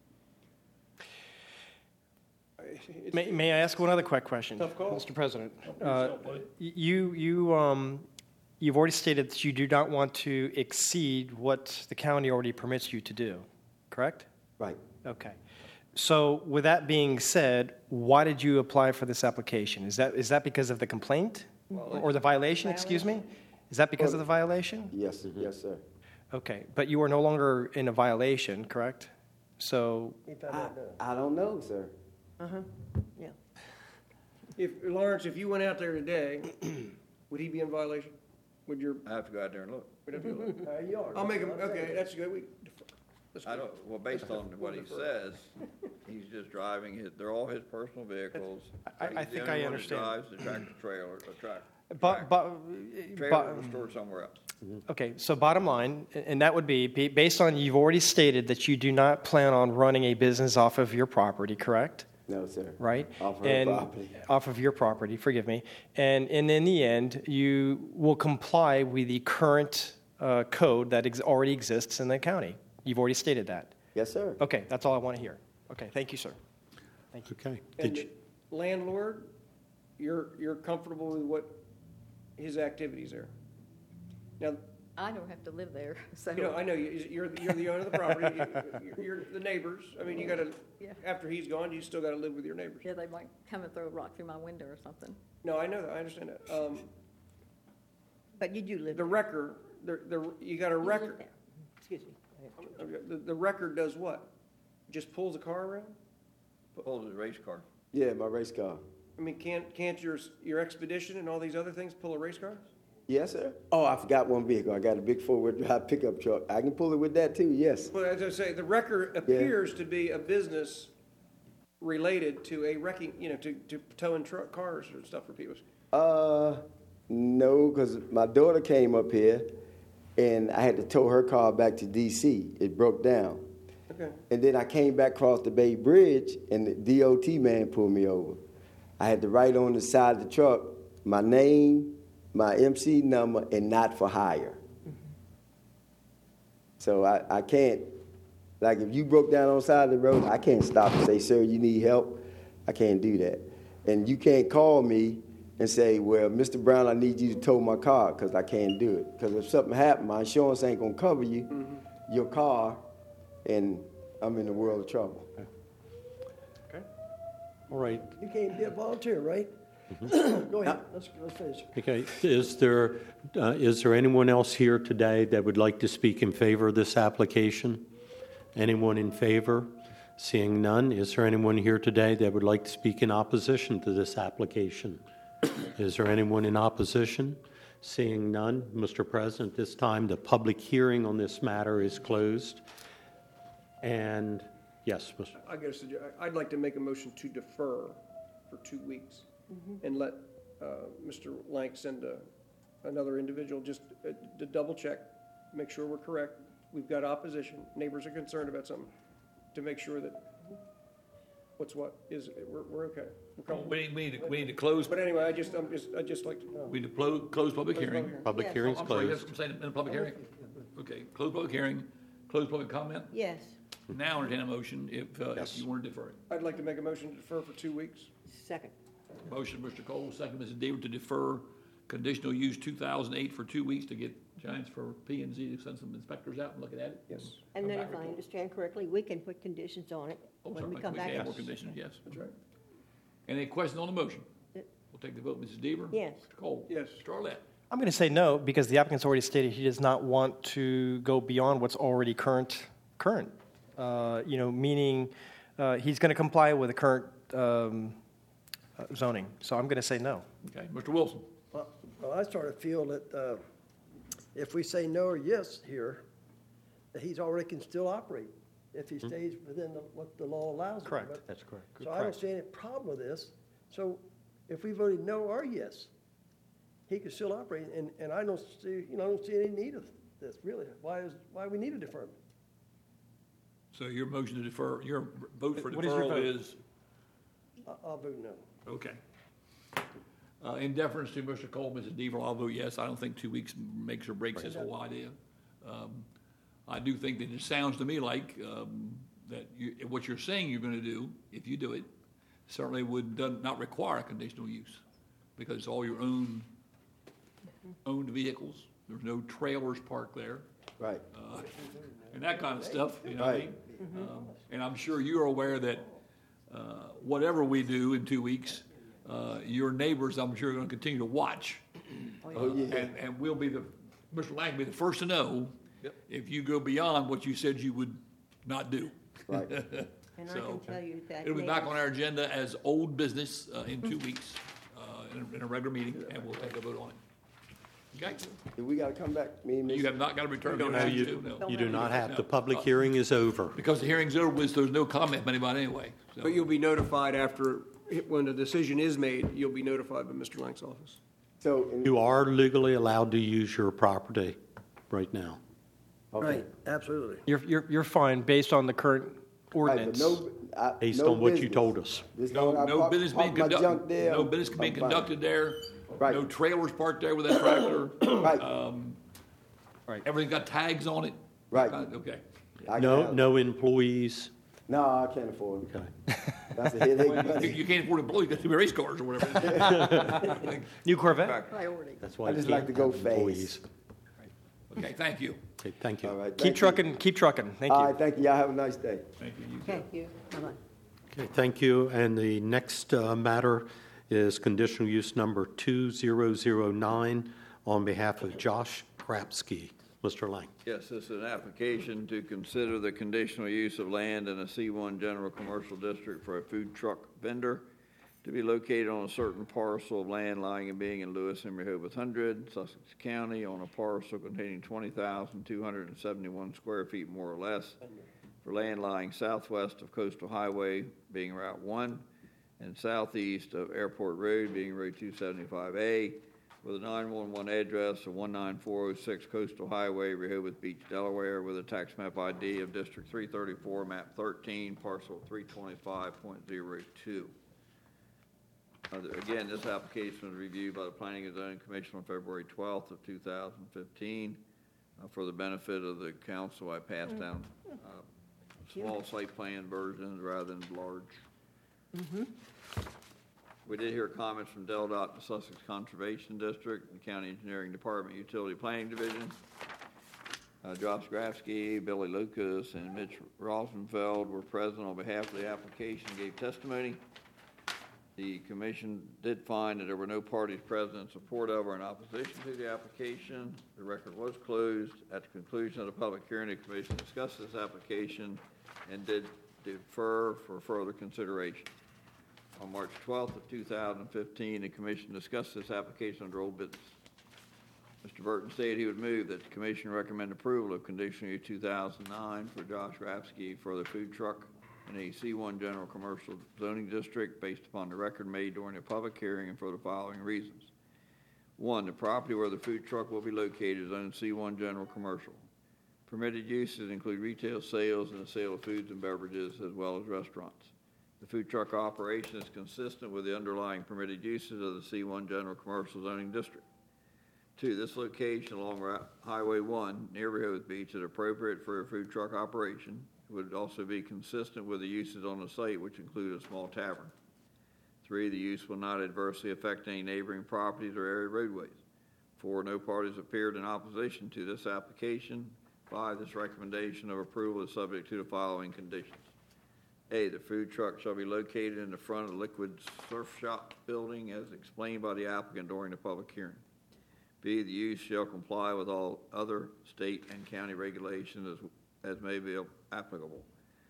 I- it's- May, may I ask one other quick question? Of course. Mister President? Uh, yourself, buddy. You, you, um, you've already stated that you do not want to exceed what the county already permits you to do, correct? Right. Okay. So with that being said, why did you apply for this application? Is that, is that because of the complaint? Or the violation, excuse me? Is that because of the violation? Yes, yes, sir. Okay, but you are no longer in a violation, correct? So, He found I, that done. I don't know, sir. Uh-huh, yeah. If, Lawrence, if you went out there today, would he be in violation? Would your, I have to go out there and look. would it be, Uh, you are. I'll make him, That's what I'm okay, saying. that's good. We, let's I go. don't, well, based on what he says, he's just driving his, they're all his personal vehicles. I- I He's the think only I one that understand. drives the tractor trailer, a tractor. But, but, Trailers are stored somewhere else. okay, so bottom line, and that would be, be based on, you've already stated that you do not plan on running a business off of your property, correct? No, sir. Right? Off her And- property. Off of your property, forgive me. And, and in the end, you will comply with the current uh, code that ex- already exists in the county. You've already stated that. Yes, sir. Okay, that's all I want to hear. Okay, thank you, sir. Okay. And Did you, the landlord, you're, you're comfortable with what, his activities are? Now, I don't have to live there, so. you know, I know you- you're, you're the owner of the property, you're, you're the neighbors. I mean, you gotta, Yeah. after he's gone, you still gotta live with your neighbors. Yeah, they might come and throw a rock through my window or something. No, I know that, I understand that. Um, But you do live the there. record, the, the, you got a You live record. there. Excuse me. The, the record does what? Just pulls a car around? Pulls his race car. Yeah, my race car. I mean, can't, can't your, your Expedition and all these other things pull a race car? Yes, sir. Oh, I forgot one vehicle. I got a big four-wheel drive pickup truck. I can pull it with that too, yes. Well, as I say, the record appears to be a business related to a wrecking, you know, to, to towing truck cars or stuff for people. Uh, no, because my daughter came up here, and I had to tow her car back to D C. It broke down. Okay. And then I came back across the Bay Bridge, and the D O T man pulled me over. I had to write on the side of the truck my name, my M C number, and not for hire. So I, I can't, like if you broke down on the side of the road, I can't stop and say, sir, you need help. I can't do that. And you can't call me and say, well, Mister Brown, I need you to tow my car, because I can't do it. Because if something happened, my insurance ain't going to cover you, mm-hmm. your car, and I'm in the world of trouble. all right. You can't be a volunteer, right? Mm-hmm. Go ahead, let's, let's finish. Okay, is there, uh, is there anyone else here today that would like to speak in favor of this application? Anyone in favor? Seeing none, is there anyone here today that would like to speak in opposition to this application? Is there anyone in opposition? Seeing none, Mister President, this time the public hearing on this matter is closed. And, yes, Mister I got a suggestion. I'd like to make a motion to defer for two weeks and let uh, Mister Lank send a, another individual just uh, to double check, make sure we're correct. We've got opposition. Neighbors are concerned about something, to make sure that what's what is, we're, we're okay. We're comfortable. We need, we need to, we need to close, But anyway, I just, I'm just, I just like to. we need to close, close public hearing. Public Yes. hearing's I'm sorry, yes, closed. I'm saying in a public hearing? Okay, close public hearing, close public comment. Yes, Now entertain a motion if, uh, if Yes. you want to defer it. I'd like to make a motion to defer for two weeks. second. Motion, Mister Cole, second, Missus Deaver, to defer conditional use two thousand eight for two weeks to get Giants for P and Z to send some inspectors out and look at it. Yes. And Come then back if I report. understand correctly, we can put conditions on it Oh, when sorry, we come back. can add and- more conditions, yes. That's right. Any questions on the motion? Uh, We'll take the vote, Missus Deaver. Yes. Mister Cole. Yes. Mister Arlett. I'm going to say no, because the applicant's already stated he does not want to go beyond what's already current, current. Uh, You know, meaning uh, he's going to comply with the current um, uh, zoning. So I'm going to say no. Okay, Mister Wilson. Well, well, I sort of feel that uh, if we say no or yes here, that he's already can still operate if he stays within the- what the law allows him. Correct. But- That's correct. So I don't see any problem with this. So if we voted no or yes, he could still operate, and, and I don't see, you know, I don't see any need of this, really. Why is, why we need a deferment? So your motion to defer, your vote for What is your deferral vote? is, I- I'll vote no. okay. Uh, In deference to Mister Cole, Missus Deaver, I'll vote yes. I don't think two weeks makes or breaks this whole idea. Um, I do think that it sounds to me like um, that you, what you're saying you're going to do, if you do it, certainly would does not require a conditional use, because it's all your own owned vehicles. There's no trailers parked there. Right. uh, and that kind of stuff, you know what I Right. mean? Um, And I'm sure you're aware that uh, whatever we do in two weeks, uh, your neighbors, I'm sure, are going to continue to watch. Oh, yeah. And, and we'll be the, Mister Lang will be the first to know if you go beyond what you said you would not do. Right. And I So, can tell you that. It'll be back on neighbors- our agenda as old business uh, in two weeks, uh, in a- in a regular meeting, and we'll take a vote on it. Okay? Do we gotta come back, me and You Mister have not got to return. No, your you, to, no. you do not have. The No. public hearing is over. Because the hearing's over with, there's no comment by anybody anyway. So, But you'll be notified after, when the decision is made, you'll be notified by Mister Lank's office. So, in- You are legally allowed to use your property right now. okay. Right, absolutely. You're, you're, you're fine based on the current Right, ordinance. but no, I- Based no on what you business. told us. This No, long I no park- business park being my junk conducted, there, no business being I'm fine. conducted there. Right. No trailers parked there with that tractor. Right, Um, Right. Everything got tags on it. Right. Okay. I can No, have- no employees? No, I can't afford it. Okay. That's a headache. You, buddy. you can't afford employees, you got too many race cars or whatever. New Corvette? Priority. That's why I you just can't like to go have employees. fast. Okay, thank you. Okay, thank you. All right. Keep thank you. trucking, keep trucking. Thank All you. right, thank you. Y'all have a nice day. Thank you. You Thank you. Bye-bye. Okay, thank you. And the next uh, matter is conditional use number two zero zero nine on behalf of Josh Krapski. Mister Lang. Yes, this is an application to consider the conditional use of land in a C one general commercial district for a food truck vendor to be located on a certain parcel of land lying and being in Lewis and Rehoboth Hundred, Sussex County, on a parcel containing twenty thousand two hundred seventy-one square feet more or less, for land lying southwest of Coastal Highway being Route one and southeast of Airport Road being Road two seventy-five A, with a nine one one address of one nine four oh six Coastal Highway, Rehoboth Beach, Delaware, with a tax map I D of District three thirty-four, map thirteen, parcel three twenty-five point zero two. Uh, Again, this application was reviewed by the Planning and Zoning Commission on February twelfth of two thousand fifteen. Uh, For the benefit of the council, I passed down uh, small site plan versions rather than large. We did hear comments from DelDOT, the Sussex Conservation District, the County Engineering Department, Utility Planning Division. Uh, Josh Grafsky, Billy Lucas, and Mitch Rosenfeld were present on behalf of the application, gave testimony. The commission did find that there were no parties present in support of or in opposition to the application. The record was closed. At the conclusion of the public hearing, the commission discussed this application and did defer for further consideration. On March twelfth of two thousand fifteen, the commission discussed this application under old business. Mister Burton stated he would move that the commission recommend approval of conditional use two thousand nine for Josh Rapsky for the food truck in a C one general commercial zoning district based upon the record made during a public hearing and for the following reasons. One, the property where the food truck will be located is owned C one general commercial. Permitted uses include retail sales and the sale of foods and beverages as well as restaurants. The food truck operation is consistent with the underlying permitted uses of the C one general commercial zoning district. Two, this location along Route Highway one near Rehoboth Beach is appropriate for a food truck operation. It would also be consistent with the uses on the site, which include a small tavern. Three, the use will not adversely affect any neighboring properties or area roadways. Four, no parties appeared in opposition to this application. Five, this recommendation of approval is subject to the following conditions. A, the food truck shall be located in the front of the Liquid Surf Shop building as explained by the applicant during the public hearing. B, the use shall comply with all other state and county regulations as, as may be applicable.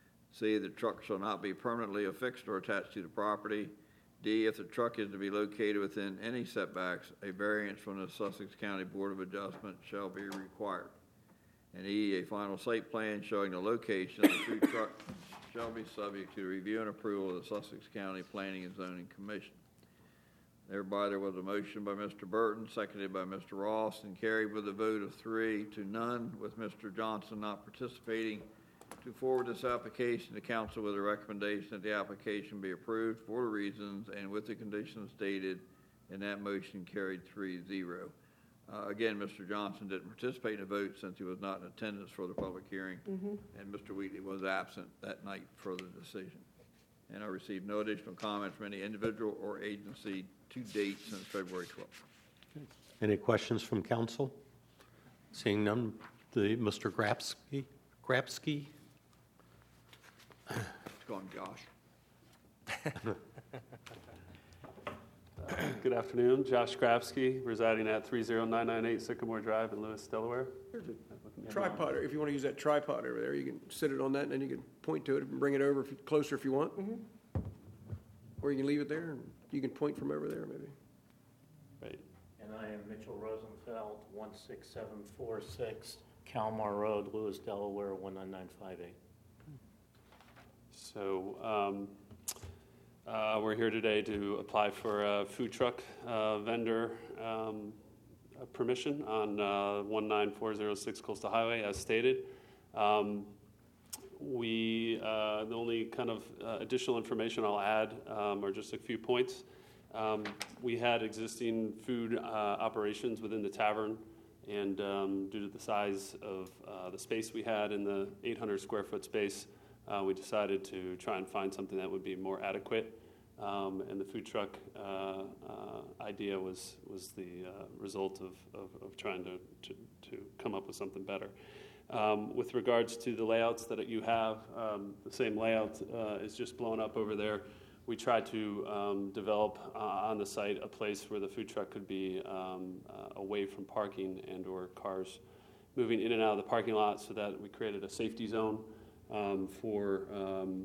C, the truck shall not be permanently affixed or attached to the property. D, if the truck is to be located within any setbacks, a variance from the Sussex County Board of Adjustment shall be required. And E, a final site plan showing the location of the food truck shall be subject to review and approval of the Sussex County Planning and Zoning Commission. Thereby, there was a motion by Mister Burton, seconded by Mister Ross, and carried with a vote of three to none, with Mister Johnson not participating, to forward this application to council with a recommendation that the application be approved for the reasons and with the conditions stated, and that motion carried three zero. Uh, again, Mister Johnson didn't participate in the vote since he was not in attendance for the public hearing, Mhm. and Mister Wheatley was absent that night for the decision. And I received no additional comments from any individual or agency to date since February twelfth. Any questions from council? Seeing none, the Mister Grapsky, Grapsky? It's gone, Josh. Good afternoon, Josh Grafsky, residing at three zero nine nine eight Sycamore Drive in Lewis, Delaware. There's a tripod, if you want to use that tripod over there, you can sit it on that, and then you can point to it and bring it over if you, closer if you want. Or you can leave it there, and you can point from over there, maybe. Right. And I am Mitchell Rosenfeld, one six seven four six Calmar Road, Lewis, Delaware, one nine nine five eight. So, um, Uh, We're here today to apply for a food truck uh, vendor um, uh, permission on uh, one nine four zero six Coastal Highway, as stated. Um, We, uh, the only kind of uh, additional information I'll add um, are just a few points. Um, We had existing food uh, operations within the tavern, and um, due to the size of uh, the space we had in the eight hundred square foot space, uh, we decided to try and find something that would be more adequate. Um, and the food truck uh, uh, idea was was the uh, result of, of, of trying to, to, to come up with something better. Um, with regards to the layouts that you have, um, the same layout uh, is just blown up over there. We tried to um, develop uh, on the site a place where the food truck could be um, uh, away from parking and or cars moving in and out of the parking lot, so that we created a safety zone um, for um,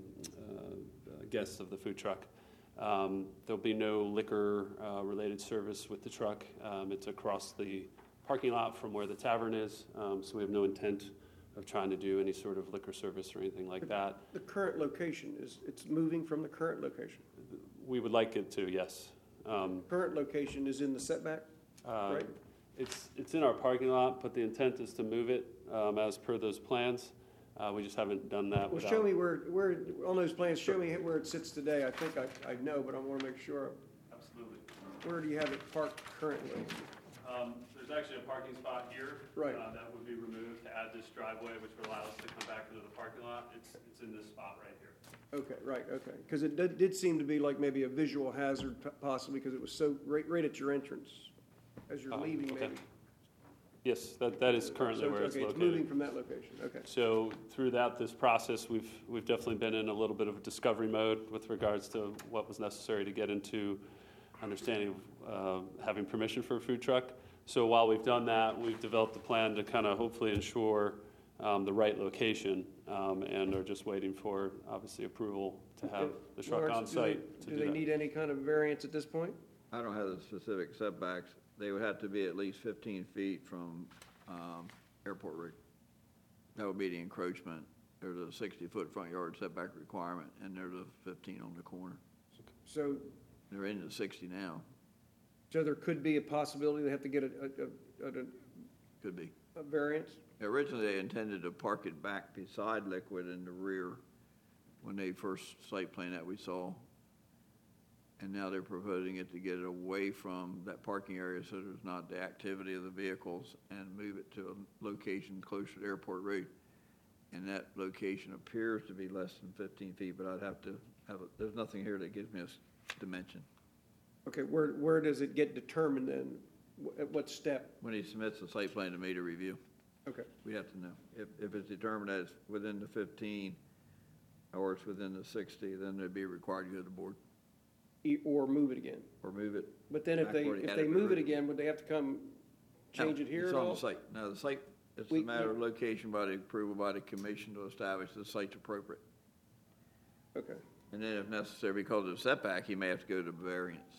uh, guests of the food truck. Um, there'll be no liquor uh, related service with the truck. Um, it's across the parking lot from where the tavern is, um, so we have no intent of trying to do any sort of liquor service or anything like that. The current location is, it's moving from the current location. We would like it to, yes. Um, Current location is in the setback, uh, right? It's it's in our parking lot, but the intent is to move it um, as per those plans. Uh, we just haven't done that. Well, without, show me where, where, on those plans, show me where it sits today. I think I, I know, but I want to make sure. Absolutely. Where do you have it parked currently? Um, there's actually a parking spot here. Right. Uh, that would be removed to add this driveway, which would allow us to come back into the parking lot. It's it's in this spot right here. Okay, right, okay. Because it did, did seem to be like maybe a visual hazard p- possibly, because it was so right, right at your entrance as you're Oh, leaving okay. maybe. Yes, that, that is currently So, where it's okay, located. it's moving from that location, okay. So throughout this process, we've we've definitely been in a little bit of a discovery mode with regards to what was necessary to get into understanding of uh, having permission for a food truck. So while we've done that, we've developed a plan to kind of hopefully ensure um, the right location, um, and are just waiting for, obviously, approval to have the truck Lawrence, on do site they- to Do do they that. need any kind of variance at this point? I don't have the specific setbacks. They would have to be at least fifteen feet from um, Airport Road. That would be the encroachment. There's a sixty-foot front yard setback requirement, and there's a fifteen on the corner. So, They're in the sixty now, so there could be a possibility they have to get a, a, a, a- could be. a variance? Originally, they intended to park it back beside Liquid in the rear when they first site plan that we saw. And now they're proposing it to get it away from that parking area so there's not the activity of the vehicles, and move it to a location closer to Airport Road. And that location appears to be less than fifteen feet, but I'd have to have, a- there's nothing here that gives me a s- dimension. Okay, where, where does it get determined then? Wh- At what step? When he submits the site plan to me to review, Okay, we have to know. If, if it's determined that it's within the fifteen or it's within the sixty, then they'd be required to go to the board E- or move it again. or move it. But then if Back they, where he if had they it move it originally. again, would they have to come change No, it here it's at on all? the site. No, the site, it's We- a matter of location by the approval by the commission to establish the site's appropriate. Okay, And then if necessary, because of setback, he may have to go to variance.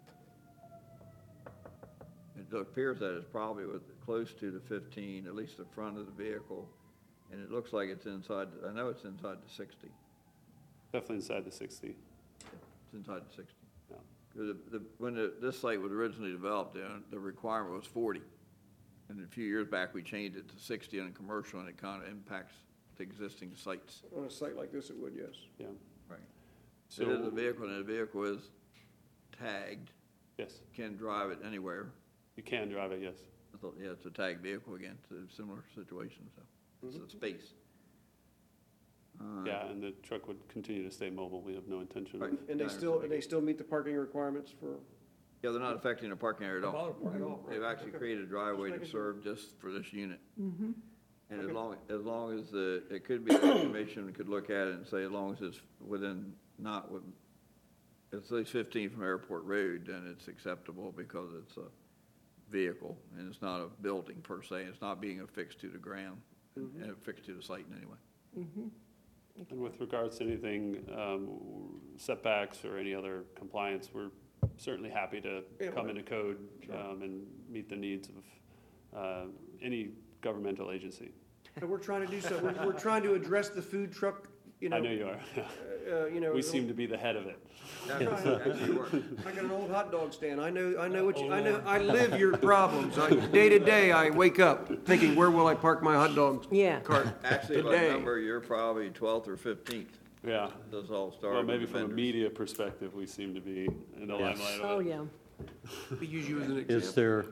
It appears that it's probably with, close to the fifteen, at least the front of the vehicle, and it looks like it's inside, I know it's inside the sixty. Definitely inside the sixty. It's inside the sixty. Yeah. 'Cause the, the, when the, this site was originally developed, the, the requirement was forty. And a few years back, we changed it to sixty on commercial, and it kind of impacts the existing sites. on a site like this, it would, yes. Yeah. Right. So It is a vehicle, and the vehicle is tagged, yes, can drive it anywhere. you can drive it. Yes. I thought, yeah, it's a tagged vehicle again, it's a similar situation, so it's a space. Uh, Yeah, and the truck would continue to stay mobile. We have no intention of. Right. And they Yeah, still, and they still meet the parking requirements for, Yeah, they're not affecting the parking area at all. at all? They've actually Okay. created a driveway to Just making sure. serve just for this unit. Mm-hmm. And as Okay. long, as long as the, it could be, the commission could look at it and say, as long as it's within, not with, it's at least fifteen from Airport Road, then it's acceptable because it's a vehicle and it's not a building per se. It's not being affixed to the ground Mm-hmm. and affixed to the site in any way. Mm-hmm. And with regards to anything um, setbacks or any other compliance, we're certainly happy to Yeah, come well, into code um, and meet the needs of uh, any governmental agency. And we're trying to do so, we're, we're trying to address the food truck you know. I know you are. Uh, you know. We seem to be the head of it. Actually works. I got an old hot dog stand. I know, I know what you, I know, I live your problems. I, day to day, I wake up thinking, where will I park my hot dog Yeah. cart Actually, by today? number, you're probably twelfth or fifteenth. Yeah. This all started Well, maybe with from a vendors. media perspective, we seem to be in the Yes. limelight Oh, of it. yeah. We use you as an example. Is there,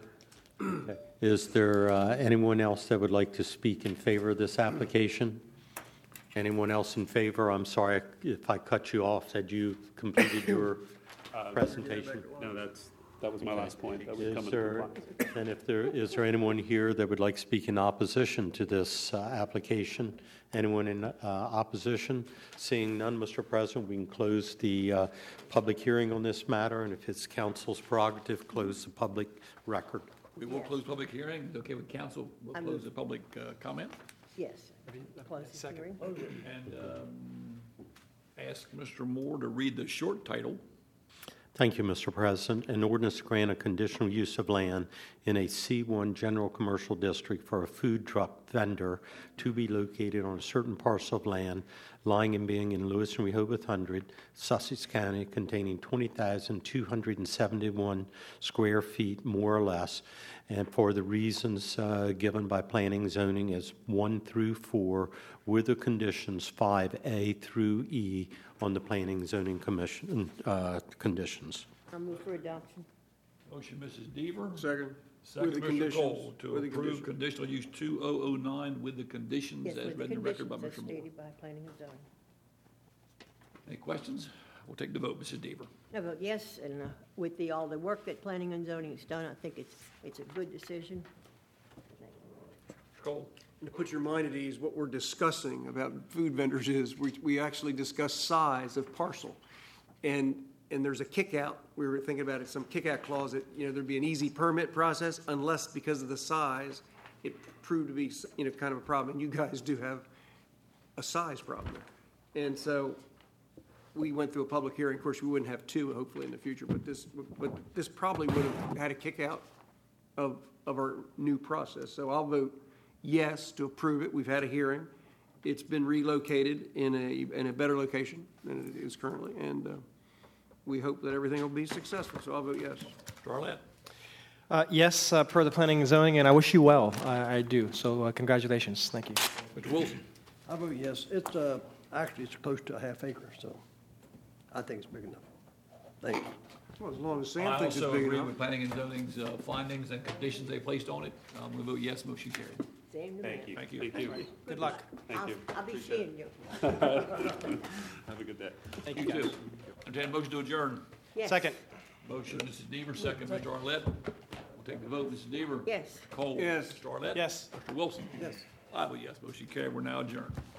is there uh, anyone else that would like to speak in favor of this application? Anyone else in favor? I'm sorry if I cut you off. Had you completed your presentation? No, that's, that was my last point. That would come Is into there, compliance. and if there, is there anyone here that would like to speak in opposition to this uh, application? Anyone in uh, opposition? Seeing none, Mister President, we can close the uh, public hearing on this matter, and if it's council's prerogative, close the public record. We will close public hearing. Is it okay with council? We'll I close move- the public uh, comment. Yes. Close the hearing. And um, ask Mister Moore to read the short title. Thank you, Mister President. An ordinance to grant a conditional use of land in a C one general commercial district for a food truck vendor to be located on a certain parcel of land lying and being in Lewis and Rehoboth Hundred, Sussex County, containing twenty thousand two hundred seventy-one square feet, more or less, and for the reasons uh, given by planning and zoning as one through four, with the conditions five A through E on the Planning and Zoning Commission uh, conditions. I'll move for adoption. Motion, Missus Deaver. Second. Second, With the Mister conditions. Cole, to With the approve conditions. conditional use two thousand nine with the conditions Yes, as with the read in the record by conditions Mister as Moore. stated by planning and zoning. Any questions? We'll take the vote, Missus Deaver. I vote yes, and uh, with the, all the work that planning and zoning has done, I think it's, it's a good decision. Mister Cole. And to put your mind at ease, what we're discussing about food vendors is, we, we actually discuss size of parcel. And, and there's a kick-out, we were thinking about it, some kick-out clause that, you know, there'd be an easy permit process unless because of the size, it proved to be, you know, kind of a problem. And you guys do have a size problem there. And so we went through a public hearing. Of course, we wouldn't have two, hopefully, in the future, but this, but this probably would have had a kick-out of, of our new process. So I'll vote yes to approve it. We've had a hearing. It's been relocated in a, in a better location than it is currently, and uh, we hope that everything will be successful. So I'll vote yes. Mister Arlett. Uh, Yes, uh, per the planning and zoning, and I wish you well. I I do. So uh, congratulations. Thank you. Mister Wilson. I vote yes. It's, uh, actually, it's close to a half acre, so I think it's big enough. Thank you. Well, as long as I Sam thinks it's also big agree enough. with planning and zoning's uh, findings and conditions they placed on it. I'm going to vote yes, motion carried. Same to Thank me. you. Thank you. Thank you. Good luck. Thank I'll- you. I'll be Appreciate seeing you. it. Have a good day. Thank You you, guys. too. Entertain a motion to adjourn. Yes. Second. Motion, Missus Deaver, second, Mister Arlett. We'll take the vote, Missus Deaver. Yes. Cole. Yes. Mister Arlett. Yes. Mister Wilson. Yes. I vote yes, motion carried. We're now adjourned.